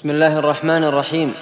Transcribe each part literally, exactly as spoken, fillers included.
بسم الله الرحمن الرحيم.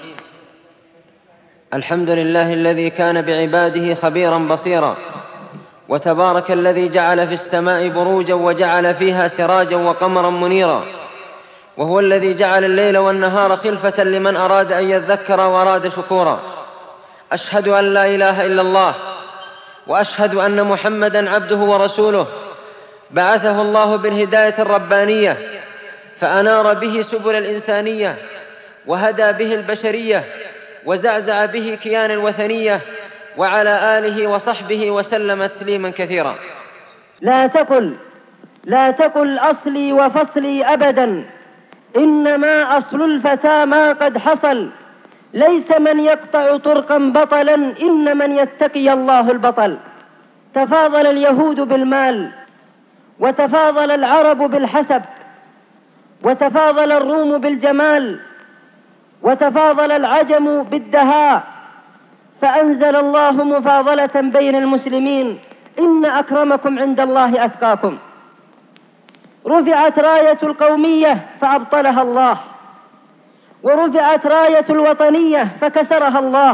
الحمد لله الذي كان بعباده خبيرا بصيرا، وتبارك الذي جعل في السماء بروجا وجعل فيها سراجا وقمرا منيرا، وهو الذي جعل الليل والنهار خلفة لمن أراد أن يذكر وأراد شكورا. أشهد أن لا إله إلا الله، وأشهد أن محمدًا عبده ورسوله، بعثه الله بالهداية الربانية فأنار به سبل الإنسانية، وهدى به البشرية، وزعزع به كيان الوثنية، وعلى آله وصحبه وسلم تسليما كثيرا. لا تقل لا تقل أصلي وفصلي أبدا، إنما أصل الفتى ما قد حصل. ليس من يقطع طرقا بطلا، إن من يتقي الله البطل. تفاضل اليهود بالمال، وتفاضل العرب بالحسب، وتفاضل الروم بالجمال، وتفاضل العجم بالدهاء، فأنزل الله مفاضلة بين المسلمين: إن أكرمكم عند الله أتقاكم. رفعت راية القومية فأبطلها الله، ورفعت راية الوطنية فكسرها الله.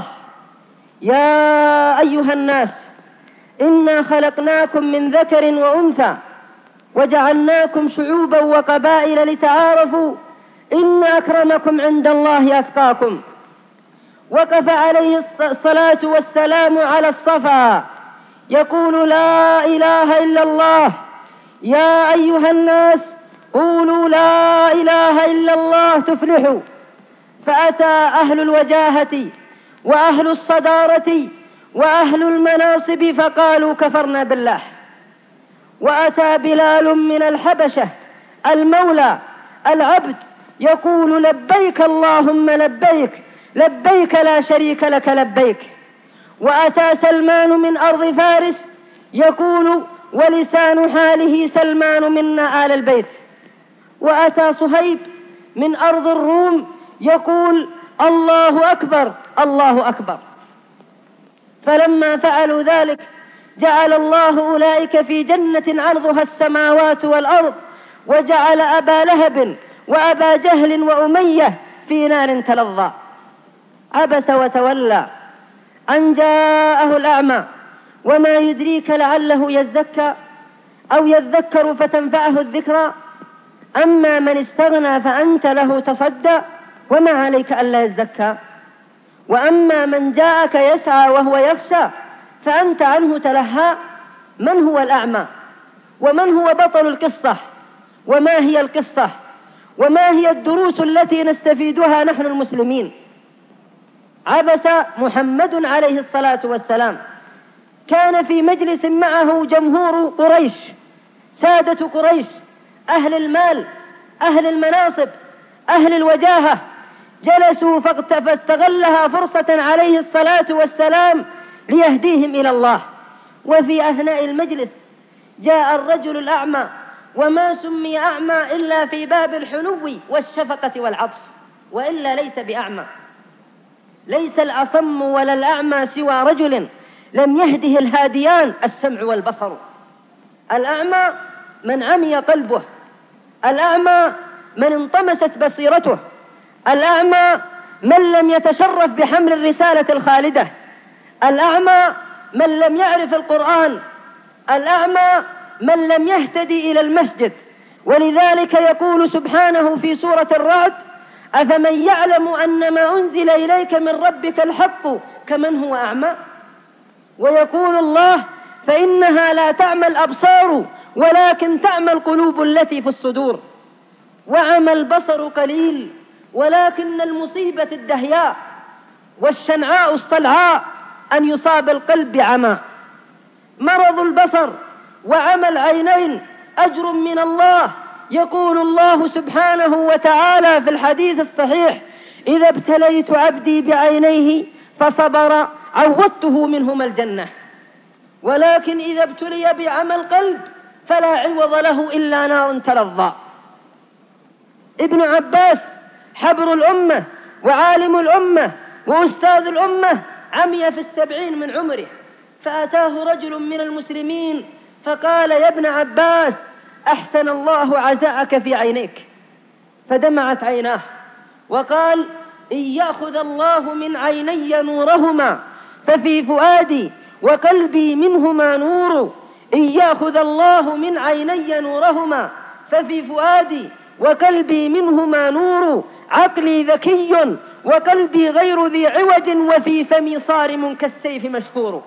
يا أيها الناس، إنا خلقناكم من ذكر وأنثى وجعلناكم شعوبا وقبائل لتعارفوا، إن أكرمكم عند الله أتقاكم. وقف عليه الصلاة والسلام على الصفا يقول: لا إله إلا الله. يا أيها الناس، قولوا لا إله إلا الله تفلحوا. فأتى أهل الوجاهة وأهل الصدارة وأهل المناصب فقالوا: كفرنا بالله. وأتى بلال من الحبشة المولى العبد يقول: لبيك اللهم لبيك، لبيك لا شريك لك لبيك. وأتى سلمان من أرض فارس يقول، ولسان حاله: سلمان منا آل البيت. وأتى صهيب من أرض الروم يقول: الله أكبر، الله أكبر. فلما فعلوا ذلك جعل الله أولئك في جنة عرضها السماوات والأرض، وجعل أبا لهب وأبا جهل وأمية في نار تلظى. عبس وتولى أن جاءه الأعمى، وما يدريك لعله يزكى أو يذكر فتنفعه الذكرى. أما من استغنى فأنت له تصدى، وما عليك ألا يزكى. وأما من جاءك يسعى وهو يخشى فأنت عنه تلهى. من هو الأعمى؟ ومن هو بطل القصة؟ وما هي القصة؟ وما هي الدروس التي نستفيدها نحن المسلمين؟ عبس محمد عليه الصلاة والسلام. كان في مجلس معه جمهور قريش، سادة قريش، أهل المال، أهل المناصب، أهل الوجاهة. جلسوا فاستغلها فرصة عليه الصلاة والسلام ليهديهم إلى الله. وفي أثناء المجلس جاء الرجل الأعمى، وما سمي أعمى إلا في باب الحنو والشفقة والعطف، وإلا ليس بأعمى. ليس الأصم ولا الأعمى سوى رجل لم يهده الهاديان السمع والبصر. الأعمى من عمي قلبه، الأعمى من انطمست بصيرته، الأعمى من لم يتشرف بحمل الرسالة الخالدة، الأعمى من لم يعرف القرآن، الأعمى من لم يهتدي إلى المسجد. ولذلك يقول سبحانه في سورة الرعد: أفمن يعلم أن ما أنزل إليك من ربك الحق كمن هو أعمى. ويقول الله: فإنها لا تعمى الأبصار ولكن تعمى القلوب التي في الصدور. وعمى البصر قليل، ولكن المصيبة الدهياء والشنعاء الصلعاء أن يصاب القلب بعمى. مرض البصر وعمى العينين أجر من الله. يقول الله سبحانه وتعالى في الحديث الصحيح: إذا ابتليت عبدي بعينيه فصبر عوضته منهما الجنة. ولكن إذا ابتلي بعمى القلب فلا عوض له إلا نار تلظى. ابن عباس حبر الأمة وعالم الأمة وأستاذ الأمة عمي في السبعين من عمره، فأتاه رجل من المسلمين فقال: يا ابن عباس، أحسن الله عزاءك في عينيك. فدمعت عيناه وقال: إن يأخذ الله من عيني نورهما ففي فؤادي وقلبي منهما نور. إن يأخذ الله من عيني نورهما ففي فؤادي وقلبي منهما نور. عقلي ذكي وقلبي غير ذي عوج وفي فمي صارم كالسيف مشهور.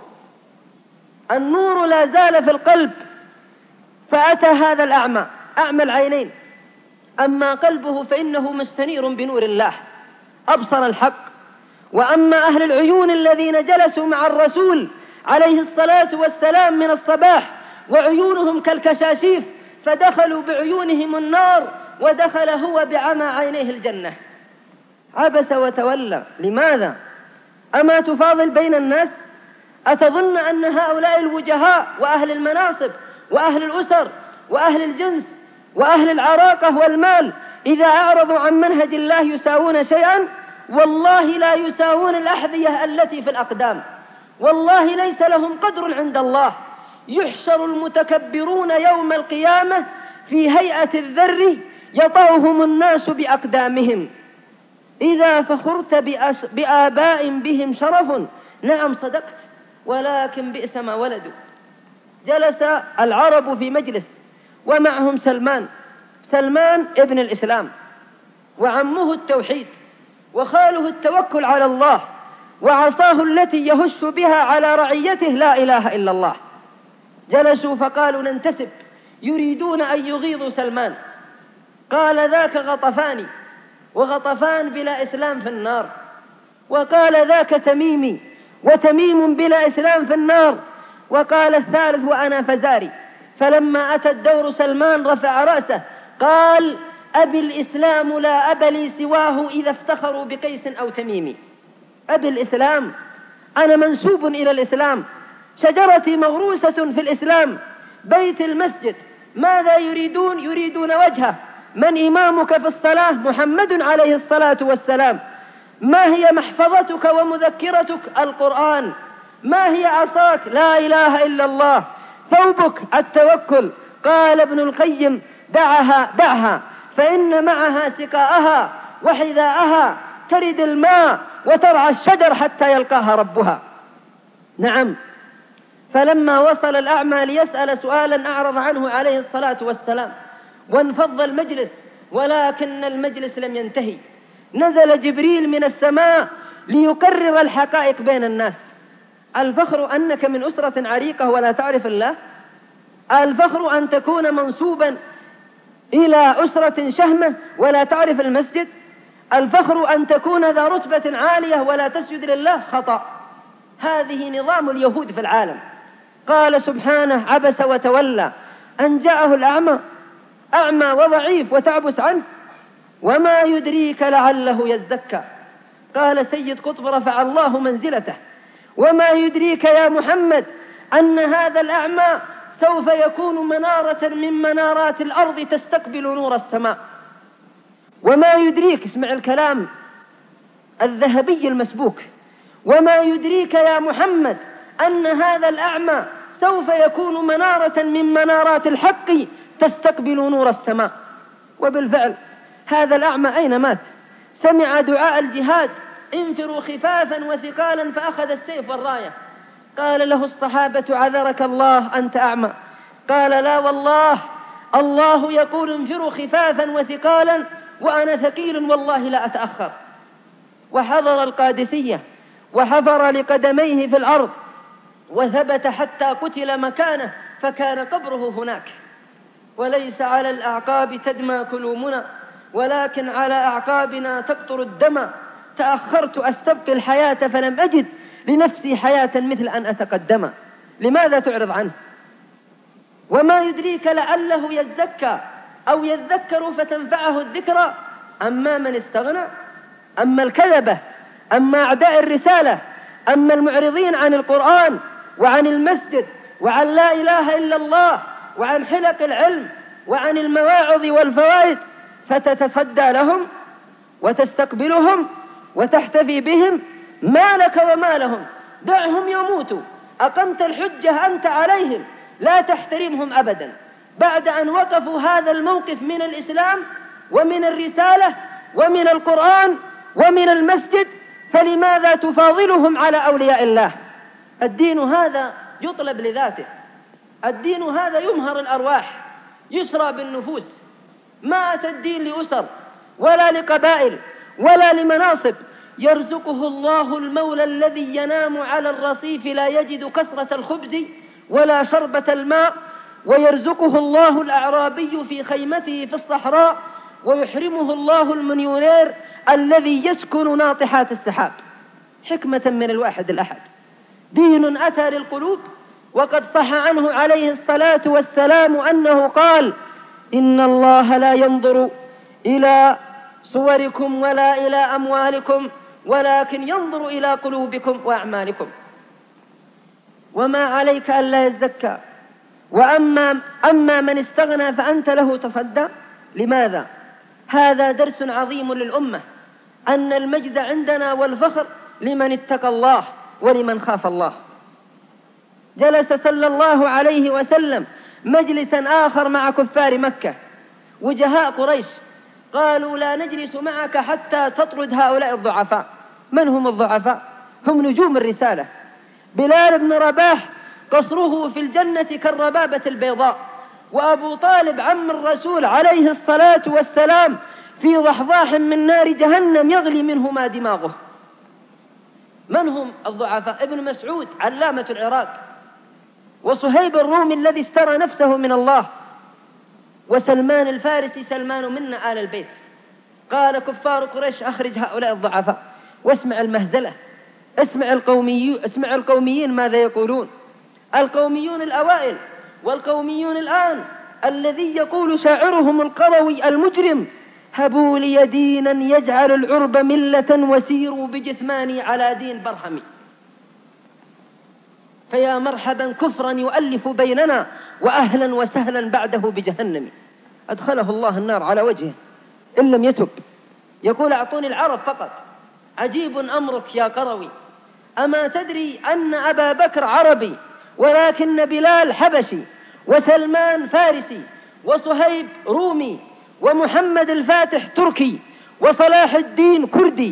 النور لا زال في القلب، فأتى هذا الأعمى أعمى العينين، أما قلبه فإنه مستنير بنور الله، أبصر الحق. وأما أهل العيون الذين جلسوا مع الرسول عليه الصلاة والسلام من الصباح وعيونهم كالكشاشيف، فدخلوا بعيونهم النار ودخل هو بعمى عينيه الجنة. عبس وتولى. لماذا؟ أما تفاضل بين الناس؟ أتظن أن هؤلاء الوجهاء وأهل المناصب وأهل الأسر وأهل الجنس وأهل العراقة والمال إذا أعرضوا عن منهج الله يساوون شيئا؟ والله لا يساوون الأحذية التي في الأقدام، والله ليس لهم قدر عند الله. يحشر المتكبرون يوم القيامة في هيئة الذر يطأهم الناس بأقدامهم. إذا فخرت بآباء بهم شرف، نعم صدقت، ولكن بئس ما ولدوا. جلس العرب في مجلس ومعهم سلمان سلمان ابن الإسلام، وعمه التوحيد، وخاله التوكل على الله، وعصاه التي يهش بها على رعيته لا إله إلا الله. جلسوا فقالوا: ننتسب، يريدون أن يغيظوا سلمان. قال: ذاك غطفاني، وغطفان بلا إسلام في النار. وقال: ذاك تميمي، وتميم بلا إسلام في النار. وقال الثالث: وأنا فزاري. فلما أتى الدور سلمان رفع رأسه قال: أبي الإسلام لا أب لي سواه إذا افتخروا بقيس أو تميمي. أبي الإسلام، أنا منسوب إلى الإسلام، شجرتي مغروسة في الإسلام، بيت المسجد. ماذا يريدون؟ يريدون وجهه. من إمامك في الصلاة؟ محمد عليه الصلاة والسلام. ما هي محفظتك ومذكرتك؟ القرآن. ما هي عصاك؟ لا إله إلا الله. ثوبك؟ التوكل. قال ابن القيم: دعها دعها فإن معها سقاءها وحذاءها، ترد الماء وترعى الشجر حتى يلقاها ربها. نعم. فلما وصل الأعمى ليسأل سؤالا أعرض عنه عليه الصلاة والسلام، وانفض المجلس، ولكن المجلس لم ينتهي. نزل جبريل من السماء ليكرر الحقائق بين الناس. الفخر أنك من أسرة عريقة ولا تعرف الله؟ الفخر أن تكون منسوبا إلى أسرة شهمة ولا تعرف المسجد؟ الفخر أن تكون ذا رتبة عالية ولا تسجد لله؟ خطأ. هذه نظام اليهود في العالم. قال سبحانه: عبس وتولى أن جاءه الأعمى. أعمى وضعيف وتعبس عنه؟ وما يدريك لعله يزكى. قال سيد قطب رفع الله منزلته: وما يدريك يا محمد أن هذا الأعمى سوف يكون منارة من منارات الأرض تستقبل نور السماء. وما يدريك، اسمع الكلام الذهبي المسبوك: وما يدريك يا محمد أن هذا الأعمى سوف يكون منارة من منارات الحق تستقبل نور السماء. وبالفعل هذا الأعمى أين مات؟ سمع دعاء الجهاد: انفروا خفافا وثقالا، فأخذ السيف والراية. قال له الصحابة: عذرك الله، أنت أعمى. قال: لا والله، الله يقول انفروا خفافا وثقالا وأنا ثقيل والله لا أتأخر. وحضر القادسية وحفر لقدميه في الأرض وثبت حتى قتل مكانه، فكان قبره هناك. وليس على الأعقاب تدمى كلومنا، ولكن على أعقابنا تقطر الدم. تأخرت أستبقي الحياة فلم أجد لنفسي حياة مثل أن أتقدم. لماذا تعرض عنه؟ وما يدريك لعله يزكى أو يذكر فتنفعه الذكرى. أما من استغنى، أما الكذبة، أما أعداء الرسالة، أما المعرضين عن القرآن وعن المسجد وعن لا إله إلا الله وعن حلق العلم وعن المواعظ والفوائد، فتتصدى لهم وتستقبلهم وتحتفي بهم. ما لك وما لهم؟ دعهم يموتوا. أقمت الحجة أنت عليهم، لا تحترمهم أبدا. بعد أن وقفوا هذا الموقف من الإسلام ومن الرسالة ومن القرآن ومن المسجد، فلماذا تفاضلهم على أولياء الله؟ الدين هذا يطلب لذاته، الدين هذا يمهر الأرواح، يسرى بالنفوس. ما أتى الدين لأسر ولا لقبائل ولا لمناصب. يرزقه الله المولى الذي ينام على الرصيف لا يجد كسرة الخبز ولا شربة الماء، ويرزقه الله الأعرابي في خيمته في الصحراء، ويحرمه الله المليونير الذي يسكن ناطحات السحاب. حكمة من الواحد الأحد. دين أتى للقلوب، وقد صح عنه عليه الصلاة والسلام أنه قال: إن الله لا ينظر إلى صوركم ولا إلى أموالكم، ولكن ينظر إلى قلوبكم وأعمالكم. وما عليك ألا يزكى، وأما أما من استغنى فأنت له تصدى. لماذا؟ هذا درس عظيم للأمة، أن المجد عندنا والفخر لمن اتقى الله ولمن خاف الله. جلس صلى الله عليه وسلم مجلسا آخر مع كفار مكة وجهاء قريش، قالوا: لا نجلس معك حتى تطرد هؤلاء الضعفاء. من هم الضعفاء؟ هم نجوم الرسالة. بلال بن رباح قصره في الجنة كالربابة البيضاء، وأبو طالب عم الرسول عليه الصلاة والسلام في ضحضاح من نار جهنم يغلي منهما دماغه. من هم الضعفاء؟ ابن مسعود علامة العراق، وصهيب الرومي الذي اشترى نفسه من الله، وسلمان الفارسي سلمان منا آل البيت. قال كفار قريش: أخرج هؤلاء الضعفاء. واسمع المهزلة، اسمع القوميين, اسمع القوميين ماذا يقولون. القوميون الأوائل والقوميون الآن، الذي يقول شاعرهم القروي المجرم: هبوا لي دينا يجعل العرب ملة، وسيروا بجثماني على دين برهمي. فيا مرحبا كفرا يؤلف بيننا، وأهلا وسهلا بعده بجهنم. أدخله الله النار على وجهه إن لم يتب. يقول: أعطوني العرب فقط. عجيب أمرك يا قروي، أما تدري أن أبا بكر عربي، ولكن بلال حبشي، وسلمان فارسي، وصهيب رومي، ومحمد الفاتح تركي، وصلاح الدين كردي،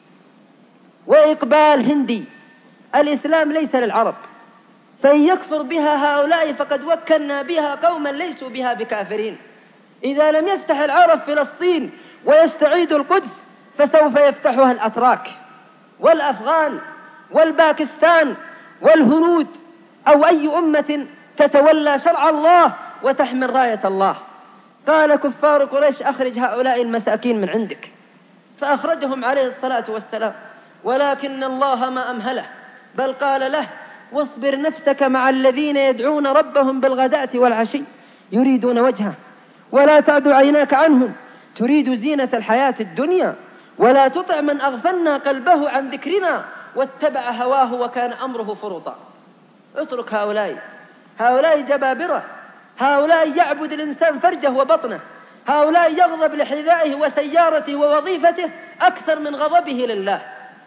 وإقبال هندي. الإسلام ليس للعرب، فإن يكفر بها هؤلاء فقد وكلنا بها قوما ليسوا بها بكافرين. إذا لم يفتح العرب فلسطين ويستعيد القدس، فسوف يفتحها الأتراك والأفغان والباكستان والهنود، أو أي أمة تتولى شرع الله وتحمل راية الله. قال كفار قريش: أخرج هؤلاء المساكين من عندك. فأخرجهم عليه الصلاة والسلام، ولكن الله ما أمهله، بل قال له: واصبر نفسك مع الذين يدعون ربهم بالغداة والعشي يريدون وجهه، ولا تعد عيناك عنهم تريد زينة الحياة الدنيا، ولا تطع من أغفلنا قلبه عن ذكرنا واتبع هواه وكان أمره فرطا. اترك هؤلاء، هؤلاء جبابرة، هؤلاء يعبد الإنسان فرجه وبطنه، هؤلاء يغضب لحذائه وسيارته ووظيفته أكثر من غضبه لله.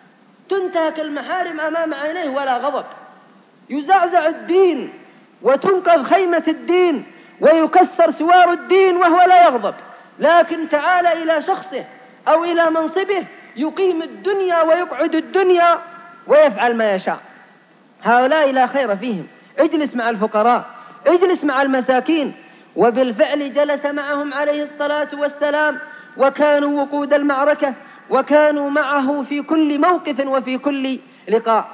تنتهك المحارم أمام عينيه ولا غضب، يزعزع الدين وتنقذ خيمة الدين ويكسر سوار الدين وهو لا يغضب. لكن تعال إلى شخصه أو إلى منصبه يقيم الدنيا ويقعد الدنيا ويفعل ما يشاء. هؤلاء لا خير فيهم. اجلس مع الفقراء، اجلس مع المساكين. وبالفعل جلس معهم عليه الصلاة والسلام، وكانوا وقود المعركة، وكانوا معه في كل موقف وفي كل لقاء.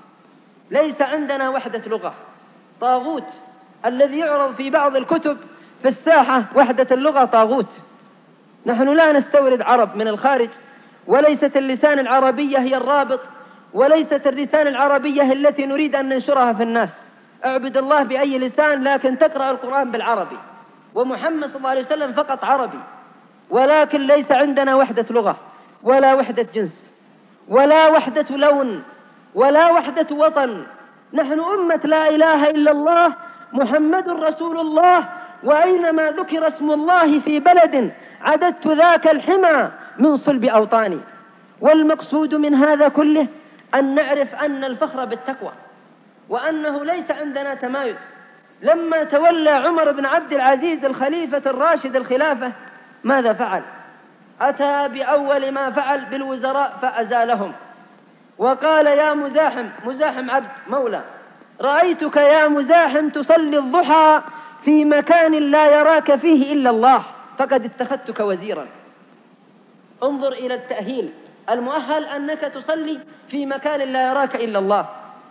ليس عندنا وحدة لغة. طاغوت الذي يعرض في بعض الكتب في الساحة وحدة اللغة طاغوت. نحن لا نستورد عرب من الخارج، وليست اللسان العربية هي الرابط، وليست اللسان العربية التي نريد أن ننشرها في الناس. اعبد الله بأي لسان، لكن تقرأ القرآن بالعربي، ومحمد صلى الله عليه وسلم فقط عربي. ولكن ليس عندنا وحدة لغة، ولا وحدة جنس، ولا وحدة لون، ولا وحدة وطن. نحن أمة لا إله إلا الله محمد رسول الله، وأينما ذكر اسم الله في بلد عددت ذاك الحمى من صلب أوطاني. والمقصود من هذا كله أن نعرف أن الفخر بالتقوى، وأنه ليس عندنا تمايز. لما تولى عمر بن عبد العزيز الخليفة الراشد الخلافة ماذا فعل؟ أتى بأول ما فعل بالوزراء فأزالهم، وقال يا مزاحم، مزاحم عبد مولى، رأيتك يا مزاحم تصلي الضحى في مكان لا يراك فيه إلا الله، فقد اتخذتك وزيرا. انظر إلى التأهيل، المؤهل أنك تصلي في مكان لا يراك إلا الله.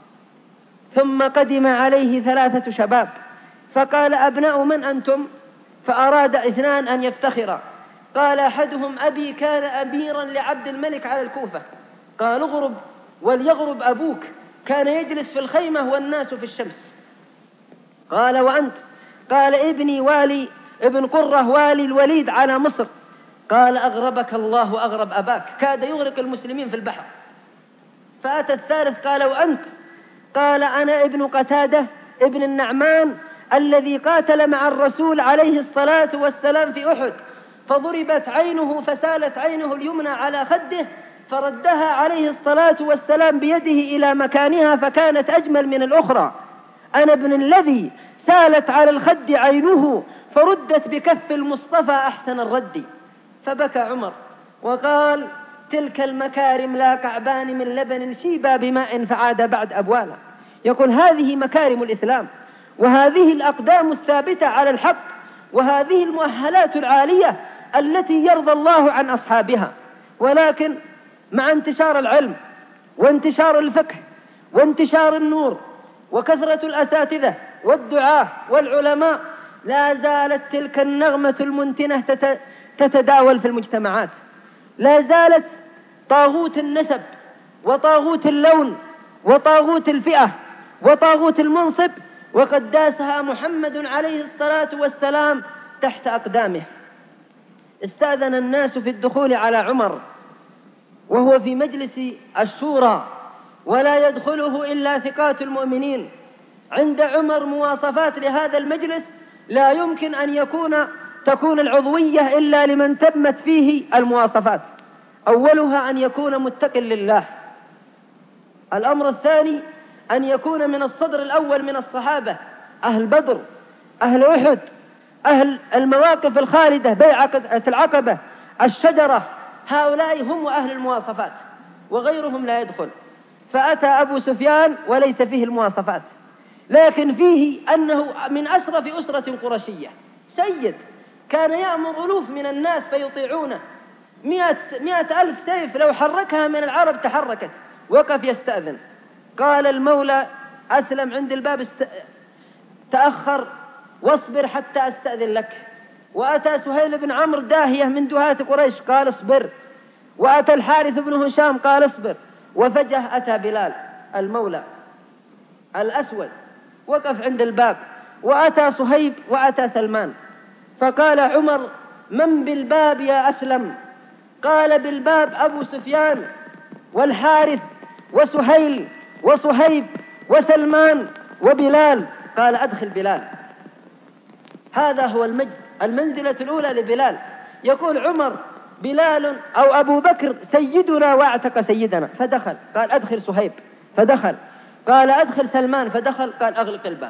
ثم قدم عليه ثلاثة شباب فقال أبناء من أنتم؟ فأراد اثنان أن يفتخرا، قال أحدهم أبي كان أميرا لعبد الملك على الكوفة. قال اغرب وليغرب أبوك، كان يجلس في الخيمة والناس في الشمس. قال وأنت؟ قال ابني والي ابن قرة والي الوليد على مصر. قال أغربك الله وأغرب أباك، كاد يغرق المسلمين في البحر. فأتى الثالث قال وأنت؟ قال أنا ابن قتادة ابن النعمان الذي قاتل مع الرسول عليه الصلاة والسلام في أحد، فضربت عينه فسالت عينه اليمنى على خده، فردها عليه الصلاة والسلام بيده إلى مكانها فكانت أجمل من الأخرى. أنا ابن الذي سالت على الخد عينه فردت بكف المصطفى أحسن الرد. فبكى عمر وقال تلك المكارم لا كعبان من لبن شيبا بماء فعاد بعد أبوالا. يقول هذه مكارم الإسلام، وهذه الأقدام الثابتة على الحق، وهذه المؤهلات العالية التي يرضى الله عن أصحابها. ولكن مع انتشار العلم وانتشار الفقه وانتشار النور وكثرة الأساتذة والدعاة والعلماء، لا زالت تلك النغمة المنتنة تتداول في المجتمعات، لا زالت طاغوت النسب وطاغوت اللون وطاغوت الفئة وطاغوت المنصب وقد داسها محمد عليه الصلاة والسلام تحت أقدامه. استأذن الناس في الدخول على عمر وهو في مجلس الشورى، ولا يدخله إلا ثقات المؤمنين. عند عمر مواصفات لهذا المجلس لا يمكن أن يكون تكون العضوية إلا لمن تمت فيه المواصفات. أولها أن يكون متقٍ لله. الأمر الثاني أن يكون من الصدر الأول من الصحابة، أهل بدر، أهل أحد، أهل المواقف الخالدة، بيعة العقبة، الشجرة، هؤلاء هم أهل المواصفات وغيرهم لا يدخل. فأتى أبو سفيان وليس فيه المواصفات، لكن فيه أنه من أشرف أسرة قرشية، سيد كان يأمر ألوف من الناس فيطيعونه، مئة, مئة ألف سيف لو حركها من العرب تحركت. وقف يستأذن، قال المولى أسلم عند الباب است... تأخر واصبر حتى أستأذن لك. وأتى سهيل بن عمرو داهية من دهاة قريش قال اصبر. وأتى الحارث بن هشام قال اصبر. وفجأة أتى بلال المولى الأسود وقف عند الباب، وأتى صهيب وأتى سلمان. فقال عمر من بالباب يا أسلم؟ قال بالباب أبو سفيان والحارث وسهيل وصهيب وسلمان وبلال. قال أدخل بلال. هذا هو المجد، المنزلة الأولى لبلال. يقول عمر بلال أو أبو بكر سيدنا واعتق سيدنا، فدخل. قال أدخل صهيب، فدخل. قال أدخل سلمان، فدخل. قال أغلق الباب.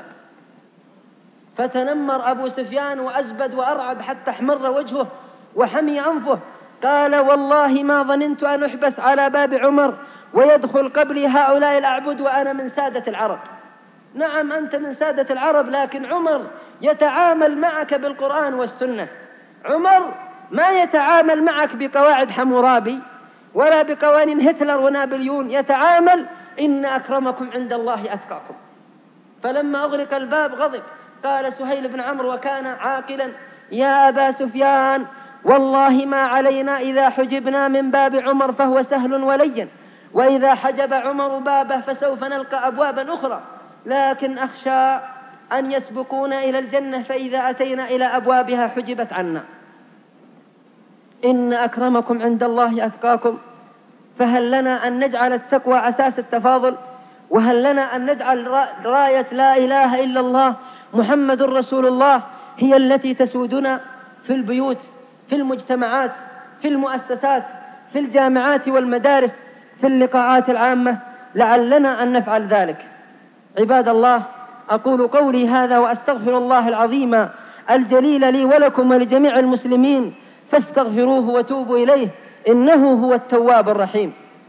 فتنمر أبو سفيان وأزبد وأرعب حتى احمر وجهه وحمي أنفه. قال والله ما ظننت أن أحبس على باب عمر ويدخل قبلي هؤلاء الأعبد وأنا من سادة العرب. نعم أنت من سادة العرب، لكن عمر يتعامل معك بالقرآن والسنة. عمر ما يتعامل معك بقواعد حمورابي ولا بقوانين هتلر ونابليون، يتعامل إن أكرمكم عند الله أتقاكم. فلما أغلق الباب غضب. قال سهيل بن عمرو وكان عاقلا يا أبا سفيان والله ما علينا إذا حجبنا من باب عمر فهو سهل ولين، وإذا حجب عمر بابه فسوف نلقى أبوابا أخرى، لكن أخشى أن يسبقونا إلى الجنة فإذا أتينا إلى أبوابها حجبت عنا. إن أكرمكم عند الله أتقاكم. فهل لنا أن نجعل التقوى أساس التفاضل؟ وهل لنا أن نجعل راية لا إله إلا الله محمد رسول الله هي التي تسودنا في البيوت، في المجتمعات، في المؤسسات، في الجامعات والمدارس، في اللقاءات العامة؟ لعلنا أن نفعل ذلك. عباد الله، أقول قولي هذا وأستغفر الله العظيم الجليل لي ولكم ولجميع المسلمين فاستغفروه وتوبوا إليه إنه هو التواب الرحيم.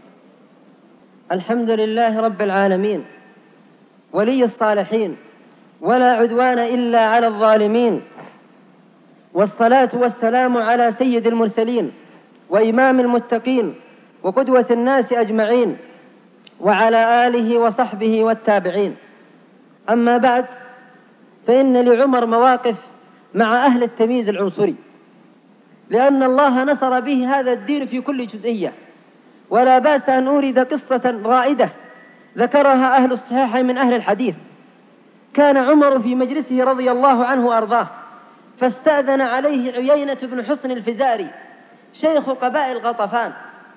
الحمد لله رب العالمين ولي الصالحين، ولا عدوان إلا على الظالمين، والصلاة والسلام على سيد المرسلين وإمام المتقين وقدوة الناس أجمعين، وعلى آله وصحبه والتابعين. أما بعد، فإن لعمر مواقف مع أهل التمييز العنصري، لأن الله نصر به هذا الدين في كل جزئية. ولا بأس أن أورد قصة رائدة ذكرها أهل الصحيح من أهل الحديث. كان عمر في مجلسه رضي الله عنه وأرضاه، فاستأذن عليه عيينة بن حصن الفزاري شيخ قبائل غطفان،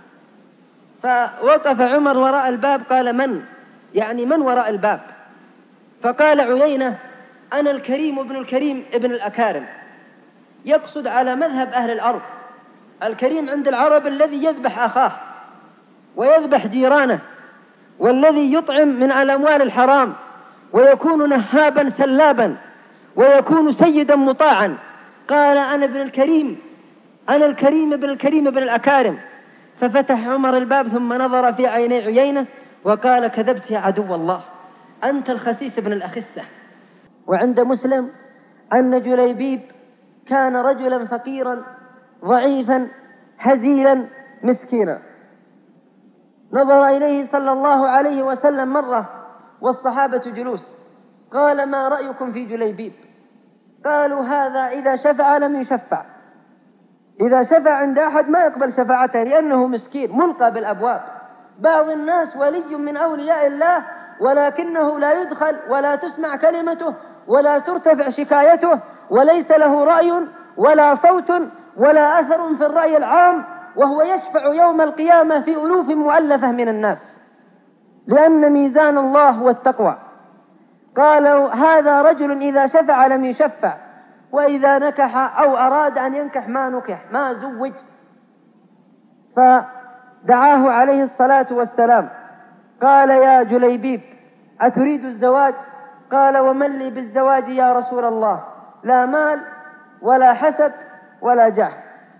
فوقف عمر وراء الباب، قال: من؟ يعني من وراء الباب؟ فقال عيينة: أنا الكريم ابن الكريم ابن الأكارم، يقصد على مذهب أهل الأرض. الكريم عند العرب الذي يذبح أخاه ويذبح جيرانه، والذي يطعم من الأموال الحرام، ويكون نهابا سلابا، ويكون سيدا مطاعا. قال: أنا ابن الكريم، أنا الكريم ابن الكريم ابن الأكارم. ففتح عمر الباب ثم نظر في عيني عيينة وقال: كذبت يا عدو الله، أنت الخسيس ابن الأخسة. وعند مسلم أن جليبيب كان رجلا فقيرا ضعيفا هزيلا مسكينا. نظر إليه صلى الله عليه وسلم مرة والصحابة جلوس، قال: ما رأيكم في جليبيب؟ قالوا: هذا إذا شفع لم يشفع، إذا شفع عند أحد ما يقبل شفاعته لأنه مسكين ملقى بالأبواب. بعض الناس ولي من أولياء الله ولكنه لا يدخل ولا تسمع كلمته ولا ترتفع شكايته، وليس له رأي ولا صوت ولا أثر في الرأي العام، وهو يشفع يوم القيامة في ألوف مؤلفة من الناس، لأن ميزان الله هو التقوى. قالوا: هذا رجل إذا شفع لم يشفع، وإذا نكح أو أراد أن ينكح ما نكح ما زوج. فدعاه عليه الصلاة والسلام، قال: يا جليبيب، أتريد الزواج؟ قال: ومن لي بالزواج يا رسول الله؟ لا مال ولا حسب ولا جاه،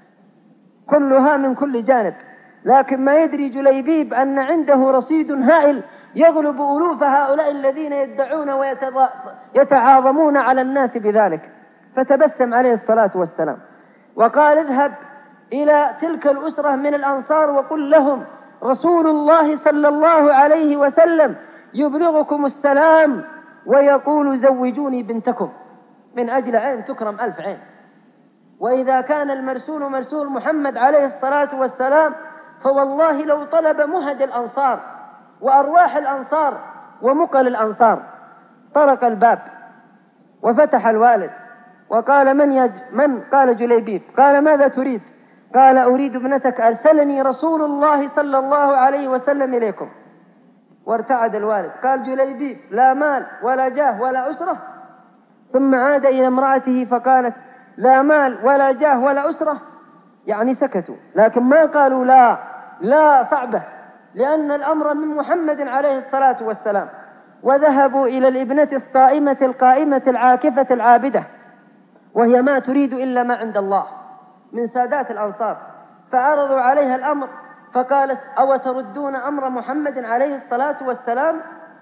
كلها من كل جانب. لكن ما يدري جليبيب أن عنده رصيد هائل يغلب ألوف هؤلاء الذين يدعون ويتعاظمون على الناس بذلك. فتبسم عليه الصلاة والسلام وقال: اذهب إلى تلك الأسرة من الأنصار وقل لهم: رسول الله صلى الله عليه وسلم يبلغكم السلام ويقول: زوجوني بنتكم، من أجل عين تكرم ألف عين. وإذا كان المرسول مرسول محمد عليه الصلاة والسلام، فوالله لو طلب مهد الأنصار وأرواح الأنصار ومقل الأنصار. طرق الباب وفتح الوالد وقال: من يج... من؟ قال: جليبيب. قال: ماذا تريد؟ قال: أريد ابنتك، أرسلني رسول الله صلى الله عليه وسلم إليكم. وارتعد الوالد. قال جليبيب: لا مال ولا جاه ولا أسرة. ثم عاد إلى امرأته فقالت: لا مال ولا جاه ولا أسرة، يعني سكتوا، لكن ما قالوا لا لا صعبة، لأن الأمر من محمد عليه الصلاة والسلام. وذهبوا إلى الابنة الصائمة القائمة العاكفة العابدة، وهي ما تريد إلا ما عند الله، من سادات الأنصار. فعرضوا عليها الأمر فقالت: أو تردون أمر محمد عليه الصلاة والسلام؟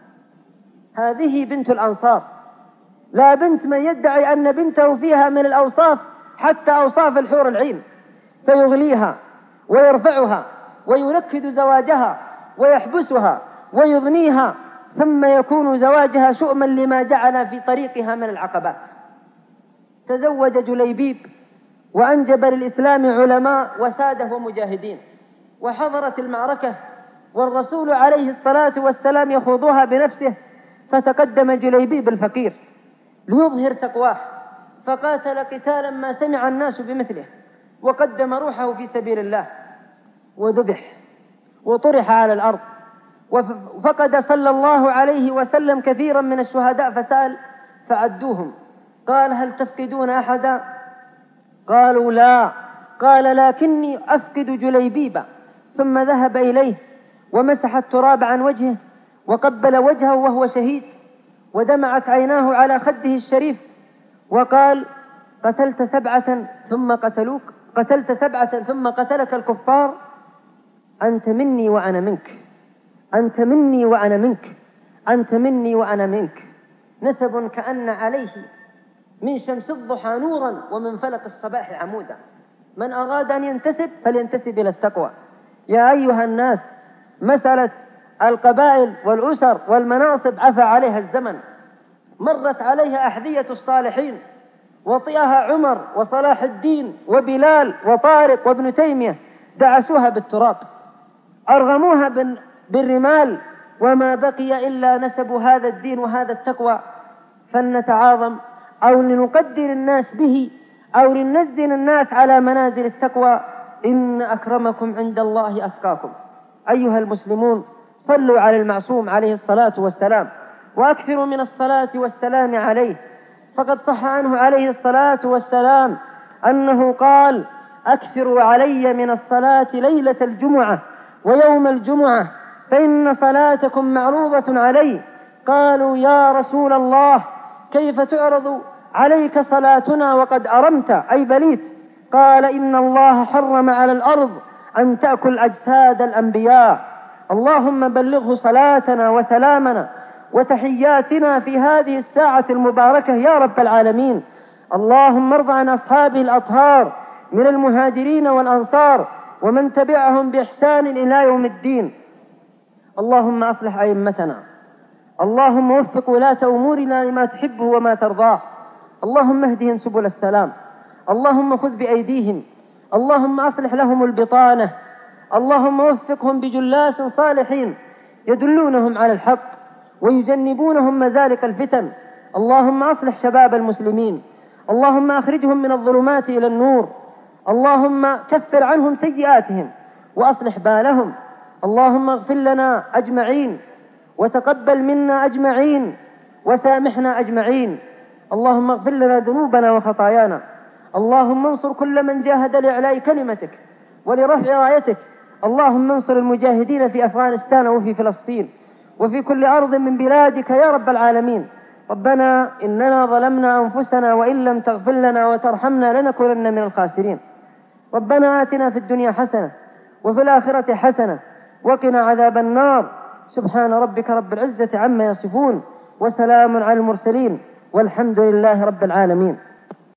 هذه بنت الأنصار، لا بنت من يدعي أن بنته فيها من الأوصاف حتى أوصاف الحور العين، فيغليها ويرفعها وينكد زواجها ويحبسها ويضنيها، ثم يكون زواجها شؤما لما جعل في طريقها من العقبات. تزوج جليبيب وأنجب للإسلام علماء وسادة ومجاهدين، وحضرت المعركة والرسول عليه الصلاة والسلام يخوضها بنفسه، فتقدم جليبيب الفقير ليظهر تقواه، فقاتل قتالا ما سمع الناس بمثله، وقدم روحه في سبيل الله، وذبح وطرح على الأرض. وفقد صلى الله عليه وسلم كثيرا من الشهداء، فسأل فعدوهم. قال: هل تفقدون أحدا؟ قالوا: لا. قال: لكني أفقد جليبيبا. ثم ذهب إليه ومسح التراب عن وجهه وقبل وجهه وهو شهيد، ودمعت عيناه على خده الشريف، وقال: قتلت سبعة ثم قتلوك؟ قتلت سبعة ثم قتلك الكفار، أنت مني وأنا منك، أنت مني وأنا منك، أنت مني وأنا منك. نسب كأن عليه من شمس الضحى نورا ومن فلك الصباح عمودا. من أراد أن ينتسب فلينتسب إلى التقوى. يا أيها الناس، مسألة القبائل والأسر والمناصب عفى عليها الزمن، مرت عليها أحذية الصالحين، وطئها عمر وصلاح الدين وبلال وطارق وابن تيمية، دعسوها بالتراب، أرغموها بالرمال، وما بقي إلا نسب هذا الدين وهذا التقوى. فلنتعاظم أو لنقدر الناس به أو لننزل الناس على منازل التقوى. إن أكرمكم عند الله أتقاكم. أيها المسلمون، صلوا على المعصوم عليه الصلاة والسلام، وأكثروا من الصلاة والسلام عليه. فقد صح عنه عليه الصلاة والسلام أنه قال: أكثروا علي من الصلاة ليلة الجمعة ويوم الجمعة فإن صلاتكم معروضة علي. قالوا: يا رسول الله، كيف تعرض عليك صلاتنا وقد أرمت أي بليت؟ قال: إن الله حرم على الأرض أن تأكل أجساد الأنبياء. اللهم بلغه صلاتنا وسلامنا وتحياتنا في هذه الساعة المباركة يا رب العالمين. اللهم ارض عن أصحابه الأطهار من المهاجرين والأنصار ومن تبعهم بإحسان إلى يوم الدين. اللهم أصلح أئمتنا، اللهم وفق ولاة أمورنا لما تحبه وما ترضاه، اللهم اهدهم سبل السلام، اللهم خذ بأيديهم، اللهم أصلح لهم البطانة، اللهم وفقهم بجلاس صالحين يدلونهم على الحق ويجنبونهم مزالق الفتن. اللهم أصلح شباب المسلمين، اللهم أخرجهم من الظلمات إلى النور، اللهم كفر عنهم سيئاتهم وأصلح بالهم. اللهم اغفر لنا أجمعين وتقبل منا أجمعين وسامحنا أجمعين. اللهم اغفر لنا ذنوبنا وخطايانا. اللهم انصر كل من جاهد لإعلاء كلمتك ولرفع رايتك. اللهم انصر المجاهدين في أفغانستان وفي فلسطين وفي كل أرض من بلادك يا رب العالمين. ربنا إننا ظلمنا أنفسنا وإن لم تغفر لنا وترحمنا لنكونن من الخاسرين. ربنا آتنا في الدنيا حسنة وفي الآخرة حسنة وقنا عذاب النار. سبحان ربك رب العزة عما يصفون وسلام على المرسلين والحمد لله رب العالمين.